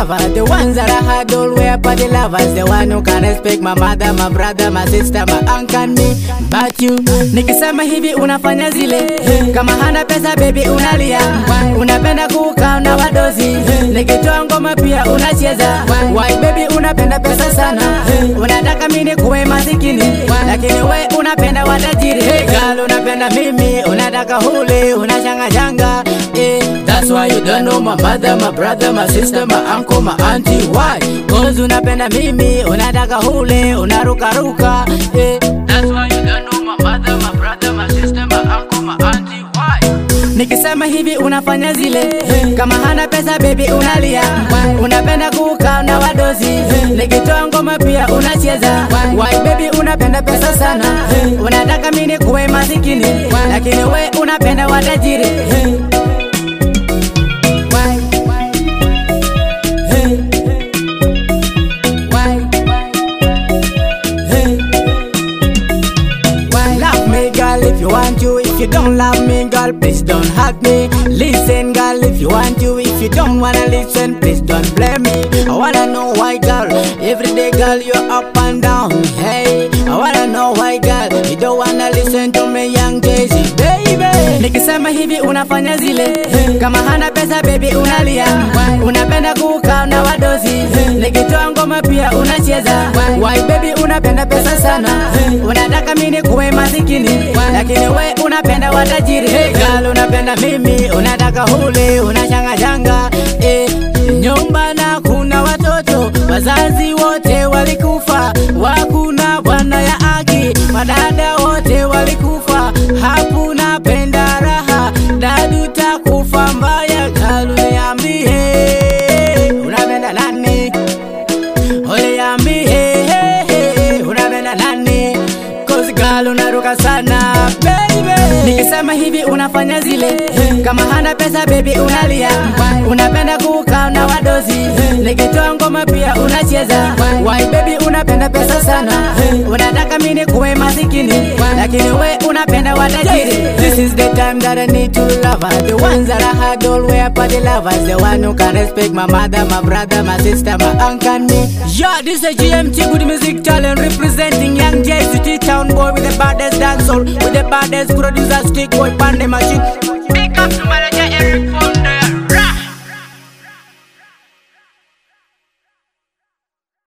lover, the ones that I had always for the lovers, the one who can respect my mother, my brother, my sister, my uncle and me. But you, nikisema hivi unafanya zile, kama hana pesa baby unalia, unapenda kukaa na wadozi, nikitoa ngoma pia unacheza. Why baby unapenda pesa sana, unataka mimi kuwe masikini, lakini we unapenda watajiri. Hey girl, unapenda mimi, unataka hule, unachanga changa. That's why you don't know my mother, my brother, my sister, my uncle, my auntie. Why? Cause unapenda mimi, unataka hule, unaruka ruka. That's why you don't know my mother, my brother, my sister, my uncle, my auntie. Why? Nikisema hivi unafanya zile, kama hana pesa baby unalia, unapenda kukaa na wadozi, nikitoa ngoma pia unacheza. Why baby unapenda pesa sana, unataka mimi kuwe masikini, lakini we unapenda watajiri. If you want to, if you don't love me, girl, please don't hurt me. Listen, girl, if you want to, if you don't wanna listen, please don't blame me. I wanna know why, girl, every day, girl, you're up and down. Hey, I wanna know why, girl, you don't wanna listen to me, young Jay-Z, baby. Nikisema hivi unafanya zile, kama hana pesa baby unalia, unapenda kukaa na wadozi, nikitoa ngoma pia unacheza. Why baby unapenda pesa sana, unataka mimi kuwe masikini, lakini we unapenda watajiri. Hey girl, unapenda mimi, unataka hule, unachanga changa. Nyumba na kuna watoto, wazazi wote walikufa, wakuna bwana ya haki, madada wote walikufa, hakuna penda raha, dadu takufa mbaya. Girl, uniambie, unapenda nani? Uniambie, unapenda nani? Cause girl, unaruka sana baby. Nikisema hivi unafanya zile, kama hana pesa baby unalia, unapenda kukaa na wadozi, nikitoa ngoma pia unacheza. Why baby unapenda pesa sana, unataka mimi kuwe masikini, lakini we unapenda watajiri. This is the time that I need to love her, the ones that I had always for the lovers, the one who can respect my mother, my brother, my sister, my uncle and me. Yeah, this is GMT Good Music Talent, representing young Jay-Z, town boy with the baddest dancehall, with the baddest producer, stick boy, pan the machine. Big up to manager Eric.